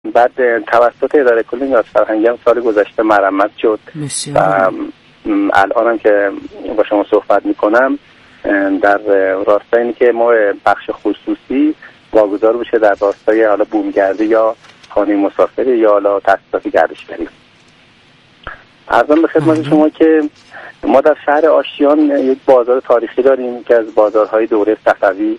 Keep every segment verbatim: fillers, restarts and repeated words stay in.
بعد توسط اداره کل میراث فرهنگی هم سال گذشته مرمت شد و الان هم که با شما صحبت میکنم در راستای اینی که ما بخش خصوصی واگذار بشه در راستای حالا بومگردی یا خانه مسافری یا حالا تاسیسات گردشگری. عرضم به خدمت شما که ما در شهر آشتیان یک بازار تاریخی داریم که از بازارهای دوره صفوی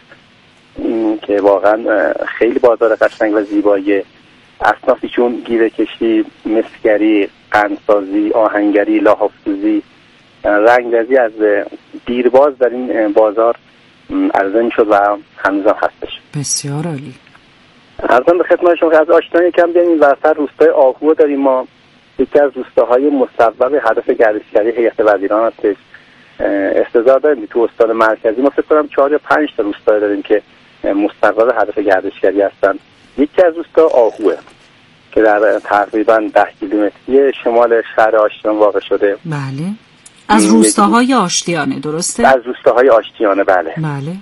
که واقعا خیلی بازار قشنگ و زیبایی، اصنافی چون گیره کشی، مسگری، قندسازی، آهنگری، لحاف‌سوزی، رنگرزی از دیرباز در این بازار عرضه می‌شد و هنوز هم هستش. بسیار عالی. عرضم به خدمت شما که از آشتیان یکم بیایم این وسط روستای آهو داریم. ما یکی از روستاهای مصوب هدف گردشگری هیئت وزیران هستش. استعداد داریم تو استان مرکزی ما فکر کنم چهار یا پنج تا روستا داریم که مصوب هدف گردشگری هستن. یکی از روستا آهوه که در تقریبا ده کیلومتری شمال شهر آشتیان واقع شده. بله. از روستاهای آشتیانه درسته؟ از روستاهای آشتیانه بله. بله.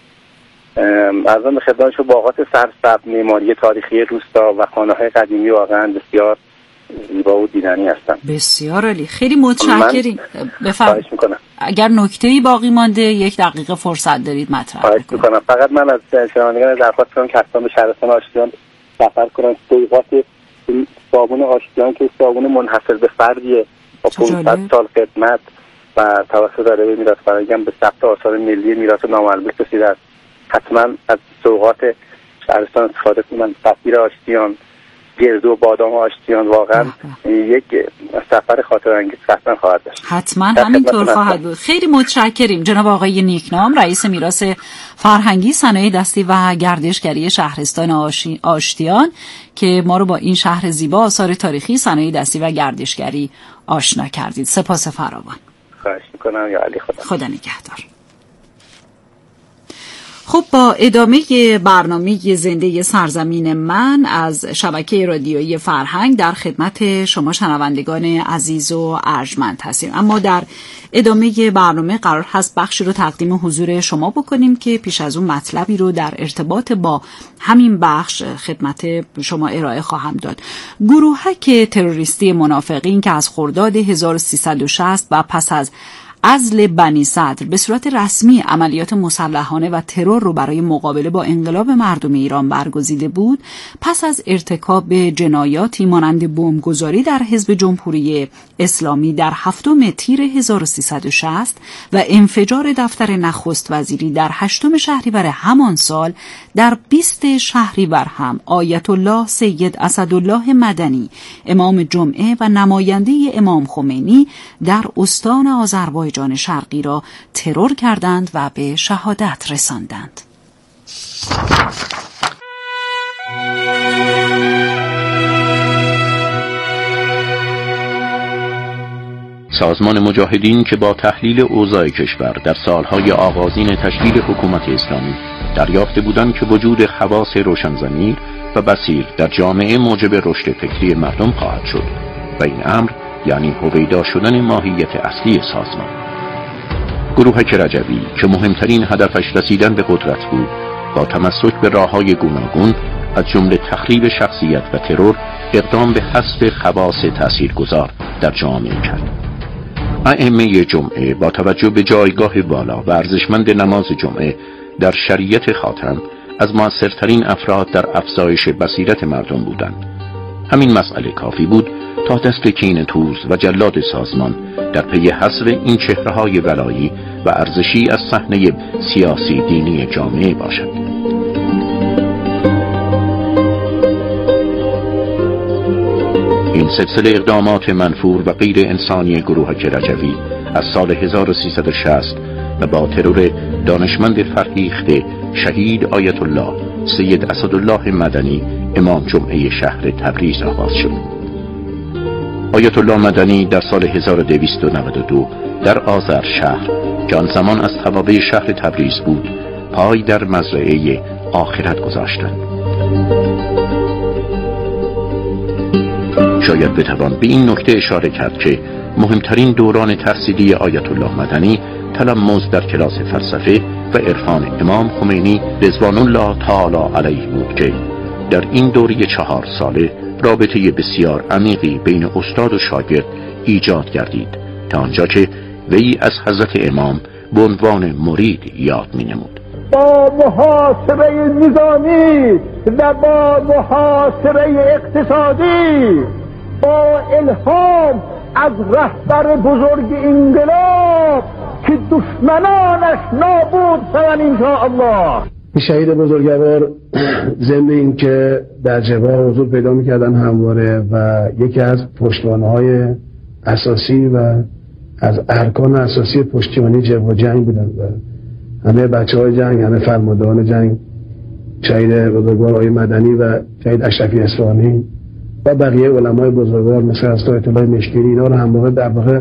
ارزم به خدمت شما باغات سرسبز، معماری تاریخی روستا و خانه‌های قدیمی واقعا بسیار زیبا و دیدنی هستن. بسیار عالی. خیلی متشکریم. بفرمایید. اگر نکته‌ای باقی مانده یک دقیقه فرصت دارید مطرح کنید. فقط من از شنوندگان درخواست کنم که حتما به شهرستان آشتیان سفر کنن. سوغات صابون آشتیان که صابون منحصر به فردیه با پانصد سال خدمت و توسط اداره میراث فرهنگی هم به ثبت آثار ملی میراث ناملموس رسیده است. حتما از سوغات شهرستان استفاده کنن. سفیر آشتیان، گردو و بادام آشتیان واقعا یک سفر خاطر انگیز قطعا خواهد داشت. حتما همینطور خواهد بود. خیلی متشکریم جناب آقای نیکنام، رئیس میراث فرهنگی، صنایع دستی و گردشگری شهرستان آشتیان که ما رو با این شهر زیبا، آثار تاریخی، صنایع دستی و گردشگری آشنا کردید. سپاس فراوان. خواهش میکنم. یا علی خدا. خدا نگهدار. خب با ادامه برنامه زنده سرزمین من از شبکه رادیویی فرهنگ در خدمت شما شنوندگان عزیز و ارجمند هستیم. اما در ادامه برنامه قرار هست بخشی رو تقدیم حضور شما بکنیم که پیش از اون مطلبی رو در ارتباط با همین بخش خدمت شما ارائه خواهم داد. گروهک تروریستی منافقین که از خرداد هزار و سیصد و شصت و پس از عزل بنی صدر به صورت رسمی عملیات مسلحانه و ترور رو برای مقابله با انقلاب مردم ایران برگزیده بود، پس از ارتکاب جنایاتی مانند بمبگذاری در حزب جمهوری اسلامی در هفتم تیر هزار و سیصد و شصت و انفجار دفتر نخست وزیری در هشتم شهریور همان سال، در بیست شهریور هم آیت الله سید اسدالله مدنی، امام جمعه و نماینده امام خمینی در استان آذربایجان جان شرقی را ترور کردند و به شهادت رساندند. سازمان مجاهدین که با تحلیل اوضاع کشور در سالهای آغازین تشکیل حکومت اسلامی دریافته بودند که وجود خواص روشنضمیر و بصیر در جامعه موجب رشد فکری مردم خواهد شد و این امر یعنی هویدا شدن ماهیت اصلی سازمان. گروهک رجوی که مهمترین هدفش رسیدن به قدرت بود، با تمسک به راههای گوناگون از جمله تخریب شخصیت و ترور اقدام به حذف خواص تاثیرگذار در جامعه کرد. ائمه جمعه با توجه به جایگاه بالا و ارزشمند نماز جمعه در شریعت خاتم از موثرترین افراد در افزایش بصیرت مردم بودند. همین مسئله کافی بود تا دست کینه‌توز و جلاد سازمان در پی حذف این چهره‌های ولایی و ارزشی از صحنه سیاسی دینی جامعه باشد. این سلسله اقدامات منفور و غیر انسانی گروهک رجوی از سال هزار و سیصد و شصت و با ترور دانشمند فرهیخته شهید آیت الله سید اسدالله مدنی امام جمعه شهر تبریز آغاز شد. آیت الله مدنی در سال هزار و دویست و نود و دو در آذر شهر که آن زمان از توابع شهر تبریز بود پای در مزرعه آخرت گذاشتند. شاید بتوان به این نکته اشاره کرد که مهمترین دوران تحصیلی آیت الله مدنی تلمذ در کلاس فلسفه و عرفان امام خمینی رضوان الله تعالی علیه بود که در این دوره چهار ساله رابطه بسیار عمیقی بین استاد و شاگرد ایجاد گردید تا آنجا که وی از حضرت امام به عنوان مرید یاد می نمود. با محاسبه نظامی و با محاسبه اقتصادی، با الهام از رهبر بزرگ انقلاب که دشمنانش نابود شوند انشاءالله. شهید بزرگوار ضمن این که در جبهه حضور پیدا میکردن همواره و یکی از پشتوانه‌های اساسی و از ارکان اساسی پشتیبانی جبهه جنگ بودن و همه بچه‌های جنگ، همه فرماندهان جنگ، شهید بزرگوار آقای مدنی و شهید اشرفی اصفهانی و بقیه علمای بزرگوار مثل از آیت الله مشکینی، اینا رو همواره در واقع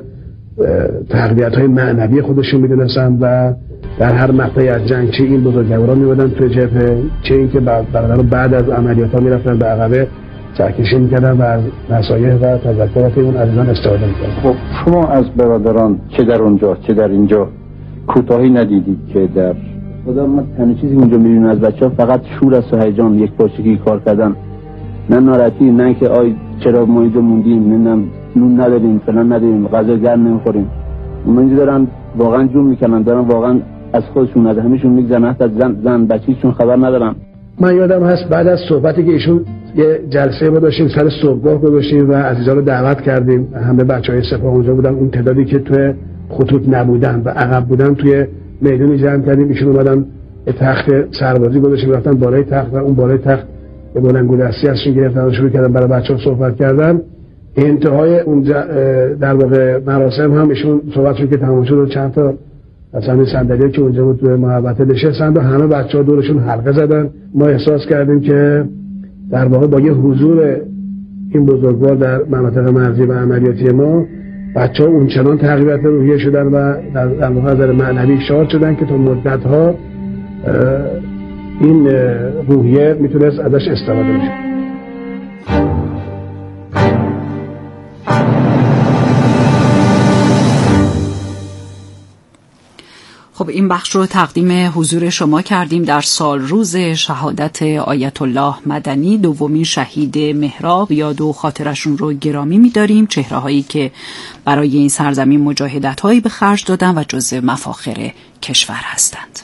تقویت‌های معنوی خودشون می‌دونستن و در هر مقطعی از جنگ چه این بزرگواران می‌بودن تو جبهه، چه این که بعد بعد از عملیات‌ها می‌رفتن به عقبه سرکشی می‌کردن و از نصایح و تذکرات اون عزیزان استفاده می‌کردن. خب شما از برادران چه در اونجا چه در اینجا کوتاهی ندیدید که در خدا ما تنها چیزی اونجا می‌بینیم از بچه‌ها فقط شور است و هیجان، یک پارچگی کار کردن، نه ناراحتی، نه که آی چرا ما اینجا موندیم، نه نون نداریم، فلان نداریم، غذا گرم نمی‌خوریم. اونا اینجا دارن واقعا جون میکنن، دارن واقعا از خودشون از همه‌شون میگذرن، حتی زن زن بچه‌شون خبر ندارن. من یادم هست بعد از صحبتی که ایشون یه جلسه ما داشتیم سر صبحگاه گذاشتیم و عزیزان رو دعوت کردیم، همه بچهای سپاه اونجا بودن، اون تعدادی که توی خطوط نبودن و عقب بودن توی میدونی جمع کردیم، ایشون اومدن تخت سربازی گذاشتیم، رفتن بالای تخت و اون بالای تخت به بلندگودستی ازشون گرفتن و شروع کردن برای بچه‌ها صحبت کردن. انتهای اون در واقع مراسم هم ایشون صحبتشون که تمام شد و چند تا از همین صندلی‌ها که اونجا بود توی محوطه نشستن و همه بچه‌ها دورشون حلقه زدن. ما احساس کردیم که در واقع با یه حضور این بزرگوار در مناطق مرزی و عملیاتی ما بچه‌ها اونچنان تقویت روحیه شدن و در واقع نظر معنوی شاد شدن که تا مدت‌ها این روحیه میتونست ازش استفاده بشه. خب این بخش رو تقدیم حضور شما کردیم در سال روز شهادت آیت الله مدنی، دومین شهید محراب. یاد و خاطرشون رو گرامی می‌داریم، چهره هایی که برای این سرزمین مجاهدت هایی به خرج دادن و جزو مفاخر کشور هستند.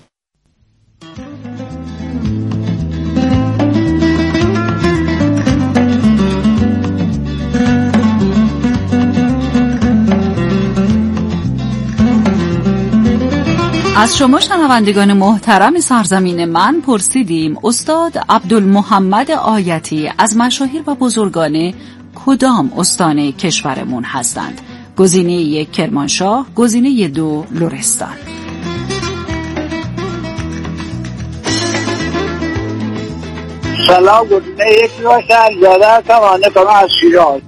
از شما شنوندگان محترم سرزمین من پرسیدیم استاد عبدالمحمد آیتی از مشاهیر و بزرگان کدام استان کشورمون هستند؟ گزینه یک کرمانشاه، گزینه دو لرستان. سلام، گزینه یک باشد. زاده هستم، آنه کنم از شیراز.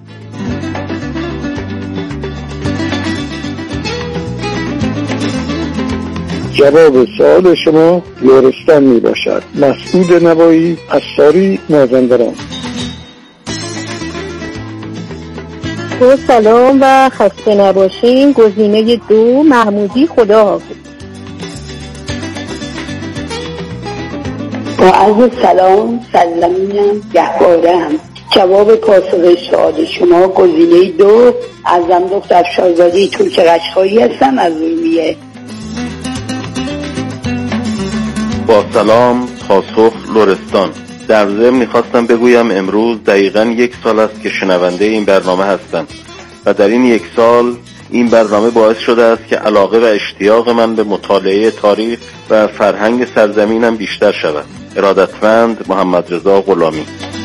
جواب سوال شما لرستان می باشد. مسعود نوایی، اساری، مازندران. با سلام و خسته نباشین. گزینه دو محمودی، خدا حافظ. با عرض سلام، سرزمینم گهواره هم. جواب پاسخ سوال شما گزینه دو. ازم دختر شاهزاده ترک رشخایی هستم از رومیه. با سلام، پاسخ لرستان. در ضمن می‌خواستم بگویم امروز دقیقاً یک سال است که شنونده این برنامه هستم و در این یک سال این برنامه باعث شده است که علاقه و اشتیاق من به مطالعه تاریخ و فرهنگ سرزمینم بیشتر شود. ارادتمند، محمد رضا غلامی.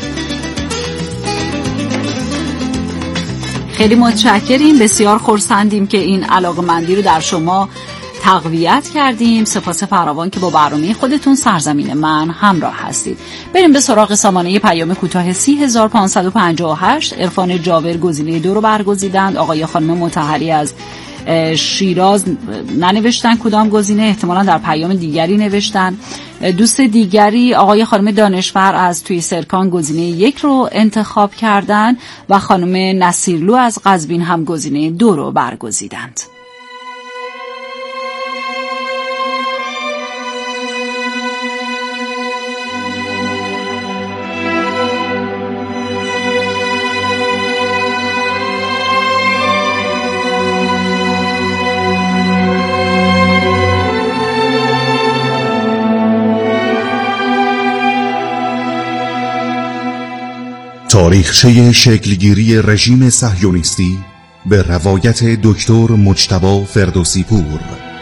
خیلی متشکریم، بسیار خرسندیم که این علاقه‌مندی رو در شما تقویت کردیم. سپاس فراوان که با برنامه خودتون سرزمین من همراه هستید. بریم به سراغ سامانه پیام کوتاه سی هزار و پانصد و پنجاه و هشت. عرفان جابر گزینه دو رو برگزیدند. آقای خانم مطهری از شیراز ننوشتن کدام گزینه، احتمالاً در پیام دیگری نوشتن. دوست دیگری آقای خانم دانشور از توی سرکان گزینه یک رو انتخاب کردن و خانم نصیرلو از قزوین هم گزینه دو رو برگزیدند. تاریخچه شکلگیری رژیم صهیونیستی به روایت دکتر مجتبی فردوسی پور.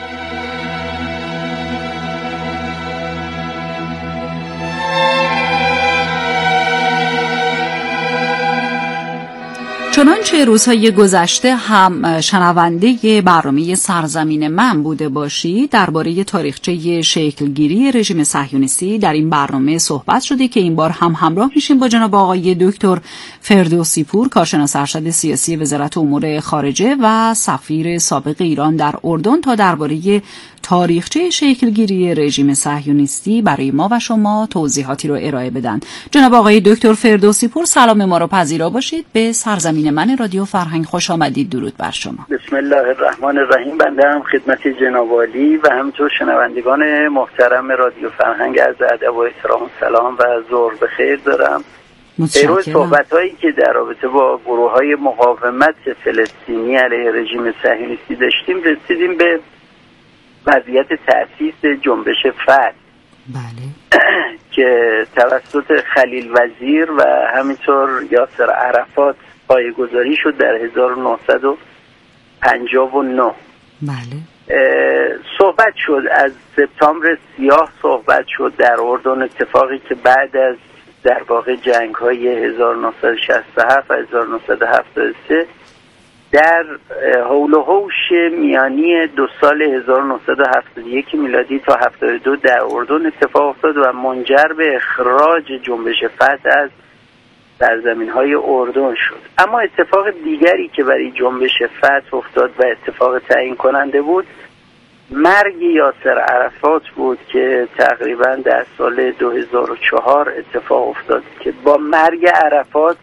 چنانچه روزهای گذشته هم شنونده برنامه سرزمین من بوده باشید، درباره تاریخچه شکلگیری رژیم صهیونیستی در این برنامه صحبت شده که این بار هم همراه میشیم با جناب آقای دکتر فردوسی پور، کارشناس ارشد سیاسی وزارت امور خارجه و سفیر سابق ایران در اردن، تا درباره تاریخچه شکلگیری رژیم صهیونیستی برای ما و شما توضیحاتی رو ارائه بدن. جناب آقای دکتر فردوسی پور، سلام ما رو پذیرا باشید. به سرزمین من رادیو فرهنگ خوش آمدید. درود بر شما. بسم الله الرحمن الرحیم. بنده هم خدمت جناب عالی و همینطور شنوندگان محترم رادیو فرهنگ عرض ادب و احترام و سلام و ظهر بخیر دارم. پیرو صحبت‌هایی که در رابطه با گروه‌های مقاومت فلسطینی علیه رژیم صهیونیستی داشتیم، رسیدیم به وضعیت تأسیس جنبش فتح بله. که توسط خلیل وزیر و همینطور یاسر عرفات پایه‌گذاری شد در هزار و نهصد و پنجاه و نه. بله. صحبت شد از سپتامبر سیاه، صحبت شد در اردن، اتفاقی که بعد از در واقع جنگ‌های هزار و نهصد و شصت و هفت و هزار و نهصد و هفتاد و سه در حول و حوش میانی دو سال هزار و نهصد و هفتاد و یک میلادی تا هفتاد و دو در اردن اتفاق افتاد و منجر به اخراج جنبش فتح از سرزمین‌های اردن شد. اما اتفاق دیگری که برای جنبش فتح افتاد و اتفاق تعیین کننده بود، مرگ یاسر عرفات بود که تقریبا در سال دو هزار و چهار اتفاق افتاد که با مرگ عرفات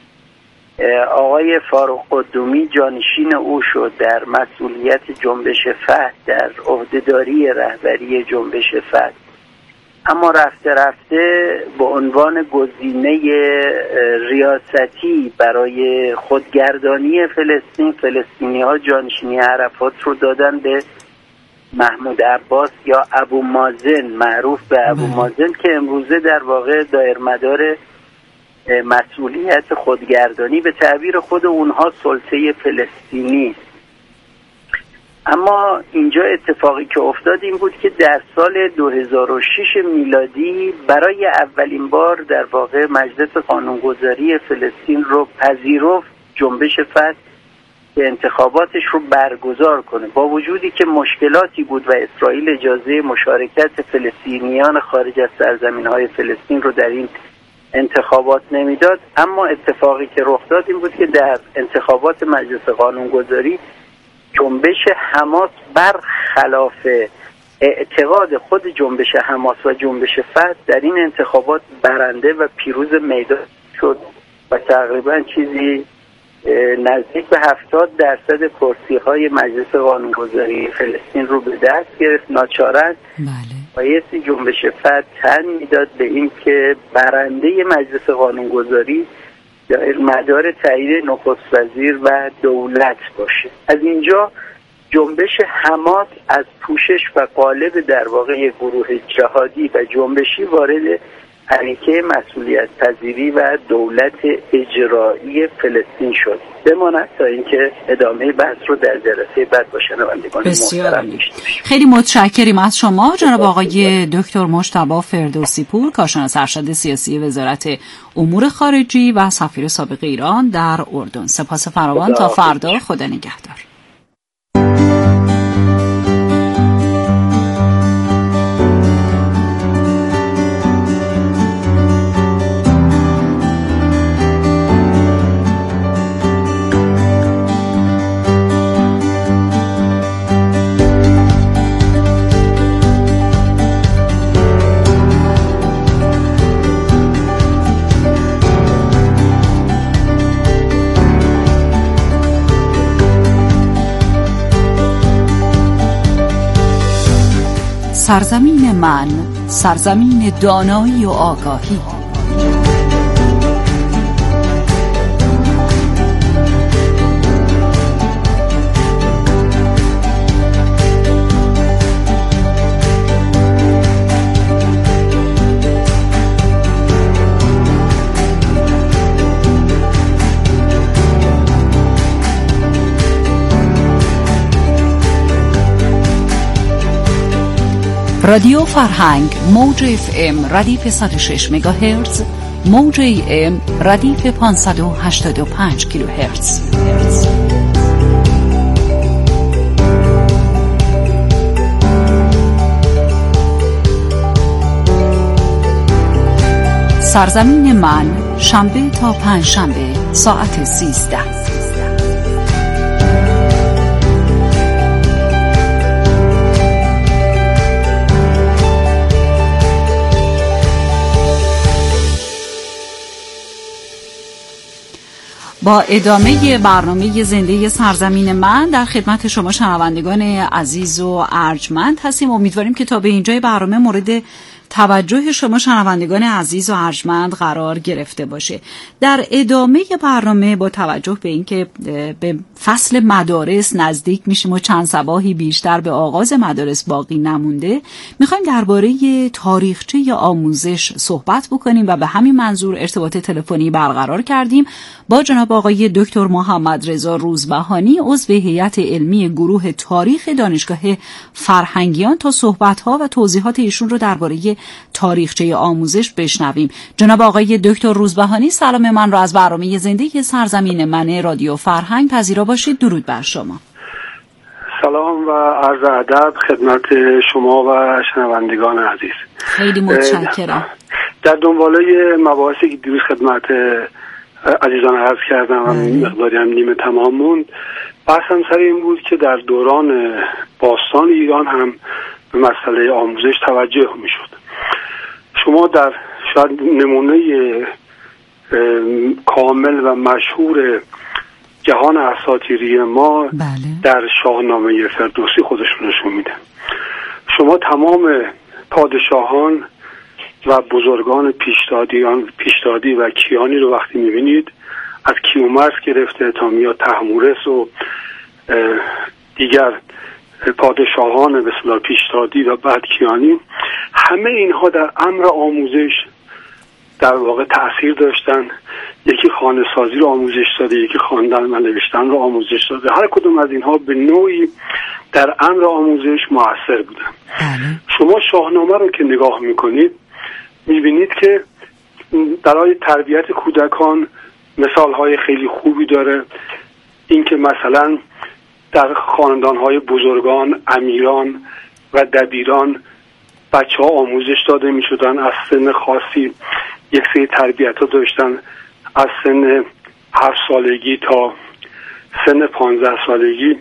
آقای فاروق قدومی جانشین او شد در مسئولیت جنبش فتح، در عهدهداری رهبری جنبش فتح. اما رفته رفته به عنوان گزینه ریاستی برای خودگردانی فلسطین، فلسطینی ها جانشینی عرفات رو دادن به محمود عباس یا ابو مازن، معروف به ابو مازن، که امروزه در واقع دایرمدار مسئولیت خودگردانی به تعبیر خود اونها سلطه فلسطینی. اما اینجا اتفاقی که افتاد این بود که در سال دو هزار و شش میلادی برای اولین بار در واقع مجلس قانونگذاری فلسطین رو پذیرفت جنبش فتح که انتخاباتش رو برگزار کنه، با وجودی که مشکلاتی بود و اسرائیل اجازه مشارکت فلسطینیان خارج از سرزمین‌های فلسطین رو در این انتخابات نمیداد. اما اتفاقی که رخ داد این بود که در انتخابات مجلس قانونگذاری جنبش حماس برخلاف اعتقاد خود جنبش حماس و جنبش فتح در این انتخابات برنده و پیروز میدان شد و تقریبا چیزی نزدیک به هفتاد درصد کرسی های مجلس قانونگذاری فلسطین رو به دست گرفت. ناچارن بایستی جنبش فتح تن میداد به این که برنده مجلس قانونگذاری در مدار تایید نخست وزیر و دولت باشه. از اینجا جنبش حماس از پوشش و قالب در واقع یک گروه جهادی و جنبشی وارد حرکه مسئولیت پذیری و دولت اجرایی فلسطین شد. بماند تا اینکه ادامه بحث رو در جلسه بعد با شنوندگان محترم داشته باشیم. خیلی متشکریم از شما جناب آقای دکتر مجتبی فردوسی پور، کارشناس ارشد سیاسی وزارت امور خارجی و سفیر سابق ایران در اردن. سپاس فراوان. تا فردا. خدا نگهدار. سرزمین من، سرزمین دانایی و آگاهی. رادیو فرهنگ موج اف ام ردیف صد و شش مگاهرتز، موج ای ام ردیف پانصد و هشتاد و پنج کیلوهرتز. سرزمین من، شنبه تا پنج شنبه ساعت سیزده. با ادامه برنامه زنده سرزمین من در خدمت شما شنوندگان عزیز و ارجمند هستیم. امیدواریم که تا به اینجای برنامه مورد توجه شما شنوندگان عزیز و ارجمند قرار گرفته باشه. در ادامه برنامه با توجه به اینکه به فصل مدارس نزدیک میشیم و چند صباحی بیشتر به آغاز مدارس باقی نمونده، میخوایم درباره تاریخچه آموزش صحبت بکنیم و به همین منظور ارتباط تلفنی برقرار کردیم با جناب آقای دکتر محمد رضا روزبهانی، عضو هیئت علمی گروه تاریخ دانشگاه فرهنگیان، تا صحبت‌ها و توضیحات ایشون رو درباره تاریخچه آموزش بشنویم. جناب آقای دکتر روزبهانی، سلام من را از برنامه زنده سرزمین من رادیو فرهنگ پذیرا باشید. درود بر شما. سلام و عرض ادب خدمت شما و شنوندگان عزیز. خیلی متشکرم. در دنباله مباحثی که دیروز خدمت عزیزان عرض کردم و مقداری هم نیمه تمام موند، بحثم سر این بود که در دوران باستان ایران هم به مسئله آموزش توجه می شد. شما در شاید نمونه کامل و مشهور جهان اساطیری ما بله. در شاهنامه فردوسی خودشون نشون میده. شما تمام پادشاهان و بزرگان پیشدادیان پیشدادی و کیانی رو وقتی میبینید، از کیومرث گرفته تا میاد تحمورث و دیگر پادشاهان به اصطلاح پیشدادی و بعد کیانی، همه اینها در امر آموزش در واقع تأثیر داشتن. یکی خانه سازی رو آموزش داده، یکی خواندن و نوشتن رو آموزش داده. هر کدوم از اینها به نوعی در امر آموزش مؤثر بودن. شما شاهنامه رو که نگاه میکنید میبینید که برای تربیت کودکان مثالهای خیلی خوبی داره. اینکه مثلا در خاندانهای بزرگان، امیران و دبیران بچه ها آموزش داده می شدن. از سن خاصی یک سری تربیت ها داشتن، از سن هفت سالگی تا سن پانزده سالگی.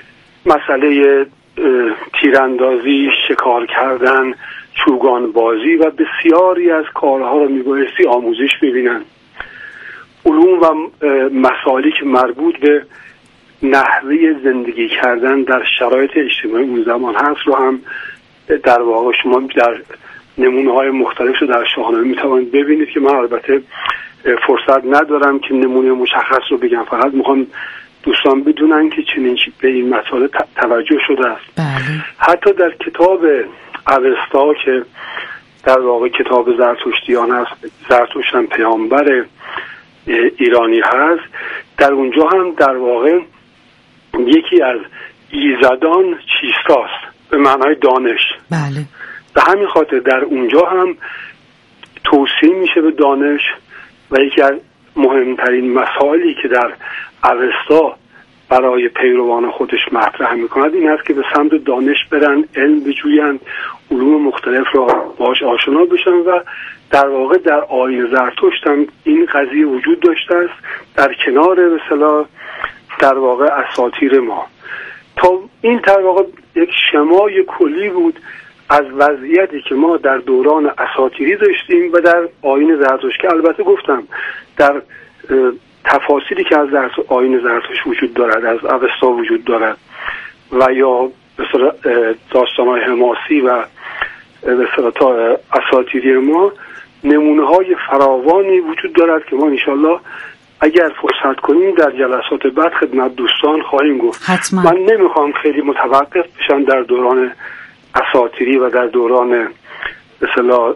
مسئله تیراندازی، شکار کردن، چوگان بازی و بسیاری از کارها رو می بایستی آموزش ببینن. علوم و مسائلی که مربوط به نحوه زندگی کردن در شرایط اجتماعی اون زمان هست رو هم در واقع شما در نمونه های مختلف رو در شاهنامه میتوانید ببینید که من البته فرصت ندارم که نمونه مشخص رو بگم، فقط میخوام دوستان بدونن که چنین به این مسائل توجه شده است. بله. حتی در کتاب اوستا که در واقع کتاب زرتشتیان هست، زرتشت هم پیامبر ایرانی هست، در اونجا هم در واقع یکی از ایزدان چیستاست به معنای دانش. بله. به همین خاطر در اونجا هم توصیه میشه به دانش و یکی از مهمترین مسائلی که در اوستا برای پیروان خودش مطرح میکند این است که به سمت دانش برن، علم بجویند، علوم مختلف را باش آشنا بشن و در واقع در آیین زرتشت هم این قضیه وجود داشته است در کنار به اصطلاح در واقع اساطیر ما. تا این در واقع یک شمای کلی بود از وضعیتی که ما در دوران اساطیری داشتیم و در آیین زرتشت، که البته گفتم در تفاصیلی که از آیین زرتشت وجود دارد، از اوستا وجود دارد و یا مثلا داستان‌های حماسی و مثلا تا اساطیری ما، نمونه های فراوانی وجود دارد که ما انشالله اگر فرصت کنیم در جلسات بعد خدمت دوستان خواهیم گفت. حتما. من نمیخوام خیلی متوقف بشم در دوران اساطیری و در دوران مثلا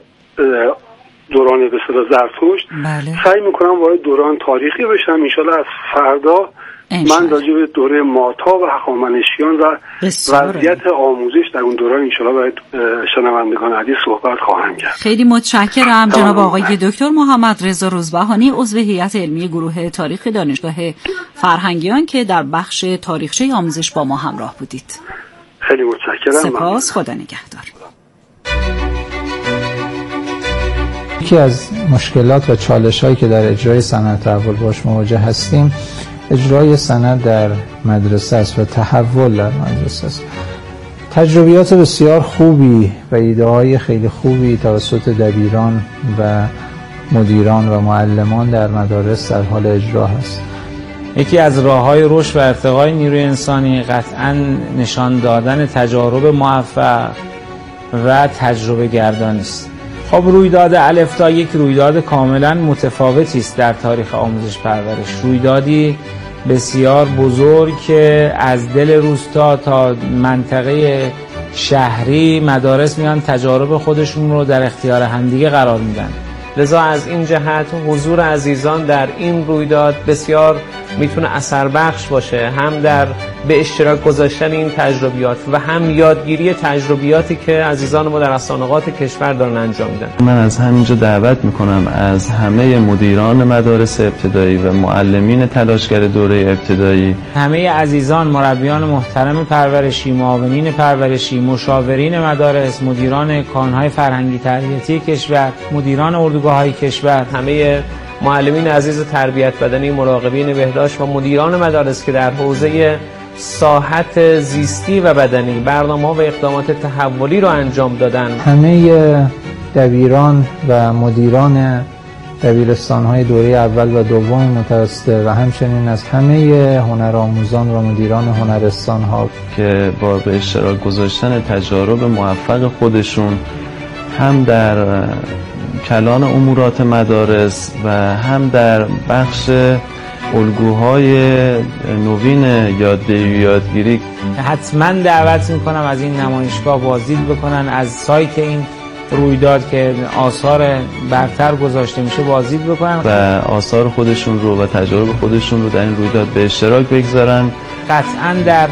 دوران به اصطلاح زرتشت. بله. سعی میکنم وارد دوران تاریخی بشم. انشالله از فردا من راجع به دوره ماتا و هخامنشیان و وضعیت آموزش در اون دوران انشاءالله باید شنوندگان عزیز صحبت خواهم کرد. خیلی متشکرم جناب آقای دکتر محمد رضا روزبهانی، عضو هیئت علمی گروه تاریخ دانشگاه فرهنگیان که در بخش تاریخچه آموزش با ما همراه بودید. خیلی متشکرم. سپاس، خدا نگهدار. یکی از مشکلات و چالش‌هایی که در اجرای سند تحول باش مواجه هستیم اجرای سند در مدرسه است و تحول در مدرسه است. تجربیات بسیار خوبی و ایده‌های خیلی خوبی توسط دبیران و مدیران و معلمان در مدارس در حال اجرا هست. یکی از راه‌های رشد و ارتقای نیروی انسانی قطعاً نشان دادن تجارب موفق و تجربه گردانی است. خب رویداد الفتا یک رویداد کاملا متفاوتی است در تاریخ آموزش پرورش، رویدادی بسیار بزرگ که از دل روستا تا منطقه شهری مدارس میان تجارب خودشون رو در اختیار همدیگه قرار میدن. لذا از این جهت حضور عزیزان در این رویداد بسیار میتونه اثر بخش باشه، هم در به اشتراک گذاشتن این تجربیات و هم یادگیری تجربیاتی که عزیزان ما در اسانقات کشور دارن انجام میدن. من از همینجا دعوت میکنم از همه مدیران مدارس ابتدایی و معلمین تلاشگر دوره ابتدایی، همه عزیزان مربیان محترم پرورشی، معاونین پرورشی، مشاورین مدارس، مدیران کانهای فرهنگی تربیتی کشور، مدیران اردوگاه‌های کشور، همه معلمین عزیز تربیت بدنی، مراقبین بهداشت و مدیران مدارس که در حوزه ساحت زیستی و بدنی برنامه‌ها و اقدامات تحولی رو انجام دادن. همه دبیران و مدیران دبیرستان‌های دوره اول و دوم متوسطه و همچنین از همه هنرآموزان و مدیران هنرستان‌ها که با به اشتراک گذاشتن تجارب موفق خودشون هم در کلان امورات مدارس و هم در بخش الگوهای نوین یادگیری یادگیری حتما دعوت میکنم از این نمایشگاه بازدید بکنن، از سایت این رویداد که آثار برتر گذاشته میشه بازدید بکنن و آثار خودشون رو و تجارب خودشون رو در این رویداد به اشتراک بگذارن. قطعا در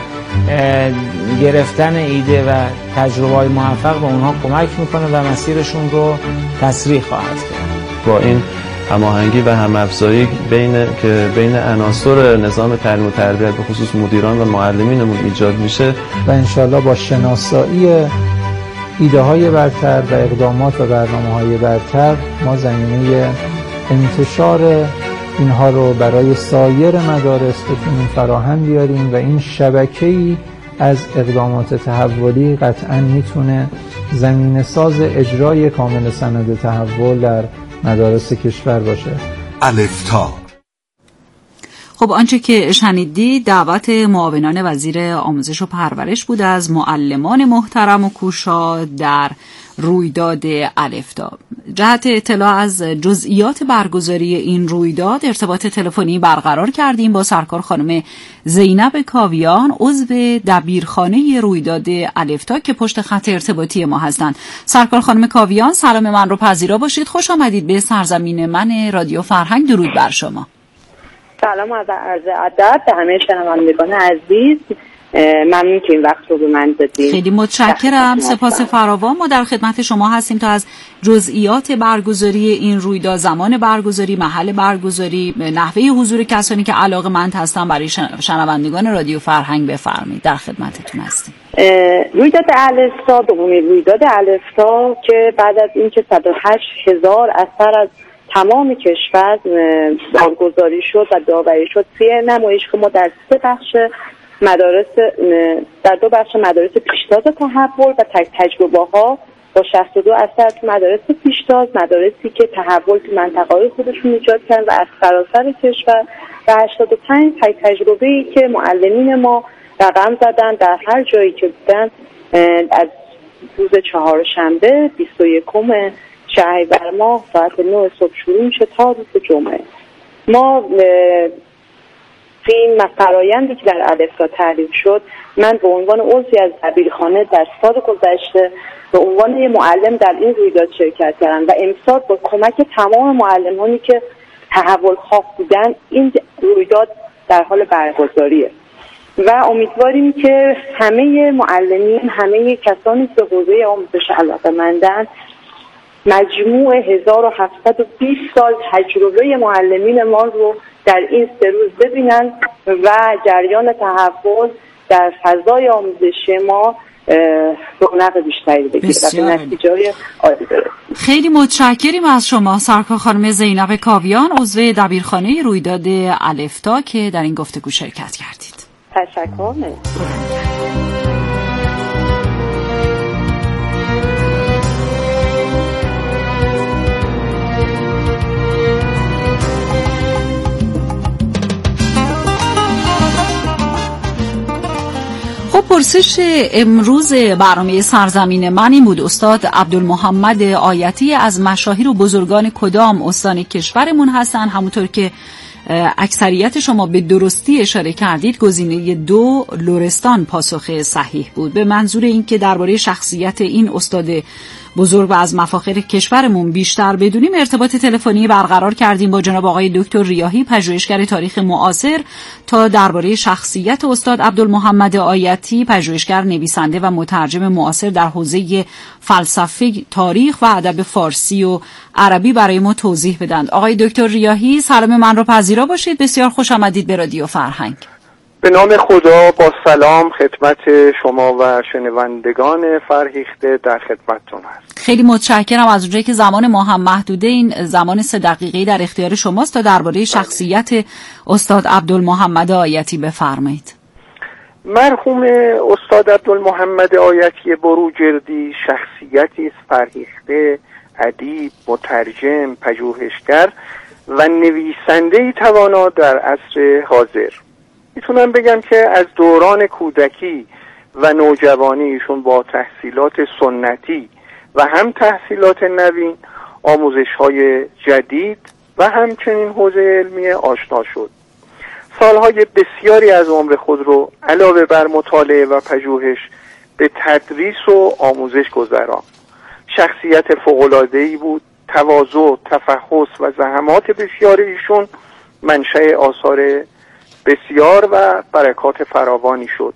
گرفتن ایده و تجربه‌های موفق به اونها کمک میکنه و مسیرشون رو تسریع خواهد کرد. با این هماهنگی و هم‌افزایی بین که بین عناصر نظام تعلیم و تربیت به خصوص مدیران و معلمینمون ایجاد میشه و انشالله با شناسایی ایده های برتر و اقدامات و برنامه های برتر ما زمینه انتشار اینها رو برای سایر مدارس بتونیم فراهم بیاریم و این شبکه‌ای از اقدامات تحولی قطعاً میتونه زمینه ساز اجرای کامل سند تحول در مدارس کشور باشه. الفتا. خب آنچه که شنیدی دعوت معاونان وزیر آموزش و پرورش بود از معلمان محترم و کوشا در رویداد الفتا. جهت اطلاع از جزئیات برگزاری این رویداد ارتباط تلفنی برقرار کردیم با سرکار خانم زینب کاویان، عضو دبیرخانه رویداد الفتا که پشت خط ارتباطی ما هستند. سرکار خانم کاویان، سلام من رو پذیرا باشید. خوش آمدید به سرزمین من رادیو فرهنگ. درود بر شما. سلام از عرض ادب به همه شنوندگان عزیز. ممنون که این وقت رو به من دادید. خیلی متشکرم. سپاس فراوان. ما در خدمت شما هستیم تا از جزئیات برگزاری این رویداد، زمان برگزاری، محل برگزاری، نحوه حضور کسانی که علاقه‌مند هستن برای شنوندگان رادیو فرهنگ بفرمایید. در خدمتتون هستیم. رویداد الفتا دومین رویداد الفتا که بعد از اینکه صد و هشت هزار اثر از تمام کشور برگزاری شد و داوری شد، توی نمایشگاه ما در سه بخش مدارس در دو بخش مدارس پیشتاز تحول و تک تجربه ها با شصت و دو اثر تو مدارس پیشتاز، مدارسی که تحول تو منطقه‌های خودشون ایجاد کردن و از سراسر کشور، و هشتاد و پنج تک تجربه‌ای که معلمین ما رقم زدن در هر جایی که بودن. از روز چهارشنبه بیست و یکم شهریور ماه ساعت نه صبح شروع میشه تا روز جمعه. ما فی این فرآیندی که در الفتا تعریف شد، من به عنوان عضوی از دبیرخانه در سال گذشته به عنوان یک معلم در این رویداد شرکت کردم و امسال با کمک تمام معلمانی که تحول خواه بودن این رویداد در حال برگزاریه و امیدواریم که همه معلمین، همه کسانی که به حوزه آموزش علاقه‌مندن، مجموع هزار و هفتصد و بیست سال تجربه معلمین ما رو در این سه روز ببینن و جریان تحول در فضای آموزشی ما رونق بیشتری بگیره و به نتیجه‌های عالی برسیم. خیلی متشکریم از شما سرکار خانم زینب کاویان، عضو دبیرخانه رویداد الفتا که در این گفتگو شرکت کردید. تشکر. پرسش امروز برنامه سرزمین من این بود: استاد عبدالمحمد آیتی از مشاهیر و بزرگان کدام استان کشورمون هستن؟ همونطور که اکثریت شما به درستی اشاره کردید، گزینه دو لرستان پاسخ صحیح بود. به منظور این که درباره شخصیت این استاد بزرگ و از مفاخر کشورمون بیشتر بدونیم، ارتباط تلفنی برقرار کردیم با جناب آقای دکتر ریاحی، پژوهشگر تاریخ معاصر، تا درباره شخصیت استاد عبدالمحمد آیتی، پژوهشگر، نویسنده و مترجم معاصر در حوزه فلسفه، تاریخ و ادب فارسی و عربی برای ما توضیح بدن. آقای دکتر ریاحی، سلام من رو پذیرا باشید. بسیار خوش آمدید به رادیو فرهنگ. به نام خدا، با سلام خدمت شما و شنوندگان فرهیخته در خدمتتون هست. خیلی متشکرم. از اونجایی که زمان ما هم محدوده، این زمان سه دقیقه‌ای در اختیار شماست تا درباره شخصیت استاد عبدالمحمد آیتی بفرمایید. مرحوم استاد عبدالمحمد آیتی بروجردی شخصیتی است فرهیخته، ادیب، مترجم، پژوهشگر و نویسنده‌ای توانا در عصر حاضر. میتونم بگم که از دوران کودکی و نوجوانی ایشون با تحصیلات سنتی و هم تحصیلات نوین، آموزش‌های جدید و همچنین حوزه علمی آشنا شد. سالهای بسیاری از عمر خود رو علاوه بر مطالعه و پژوهش به تدریس و آموزش گذراند. شخصیت فوق‌العاده‌ای بود. تواضع، تفحص و زحمات بسیار ایشون منشأ آثار بسیار و برکات فراوانی شد.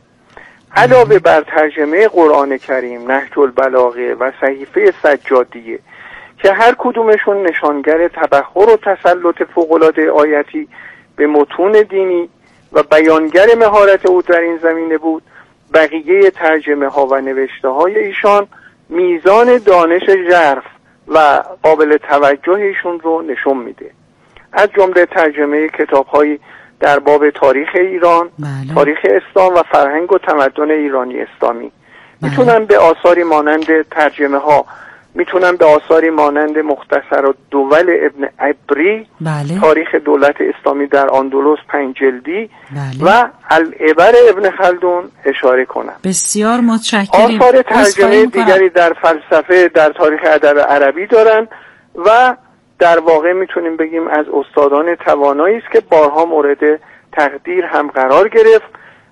علاوه بر ترجمه قرآن کریم، نهج البلاغه و صحیفه سجادیه که هر کدومشون نشانگر تبحر و تسلط فوق‌العاده آیتی به متون دینی و بیانگر مهارت او در این زمینه بود، بقیه ترجمه ها و نوشته های ایشان میزان دانش ژرف و قابل توجه ایشون رو نشون میده. از جمله ترجمه کتاب های در باب تاریخ ایران، بله. تاریخ اسلام و فرهنگ و تمدن ایرانی اسلامی. بله. میتونم به آثاری مانند ترجمه ها میتونم به آثاری مانند مختصر و دول ابن عبری، بله. تاریخ دولت اسلامی در اندلس پنج جلدی، بله. و العبر ابن خلدون اشاره کنم. بسیار متشکرم. آثار ترجمه دیگری در فلسفه، در تاریخ ادب عربی دارن و در واقع میتونیم بگیم از استادان توانایی است که بارها مورد تقدیر هم قرار گرفت.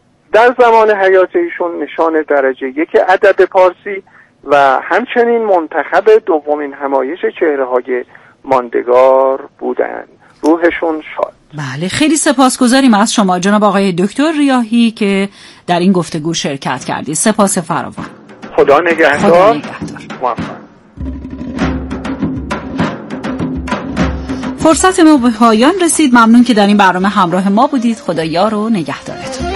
در زمان حیات ایشون نشان درجه یک ادب پارسی و همچنین منتخب دومین همایش چهره‌های ماندگار بودند. روحشون شاد. بله، خیلی سپاسگزاریم از شما جناب آقای دکتر ریاحی که در این گفتگو شرکت کردید. سپاس فراوان. خدا نگهدار. خدا نگهدار. موفق. فرصت ما به پایان رسید. ممنون که در این برنامه همراه ما بودید. خدا یار و نگهدارتون.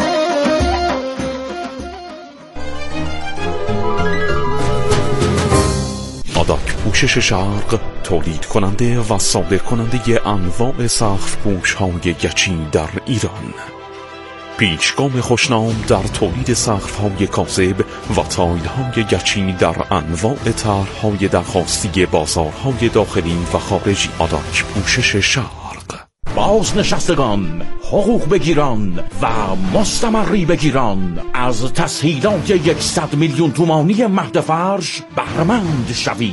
آداک پوشش شرق تولید کننده و صادر کننده انواع سقف پوش های گچی در ایران. پیچگام خوشنام در تولید سقف های کاذب و تایل های گچی در انواع طرح های درخواستی بازارهای داخلی و خارجی. آداک پوشش شرق. بازنشستگان، حقوق بگیران و مستمری بگیران از تسهیلات یکصد میلیون تومانی مهد فرش بهره‌مند شوید.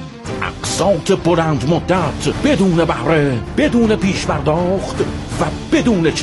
اقساط بلند مدت بدون بهره، بدون پیش پرداخت و بدون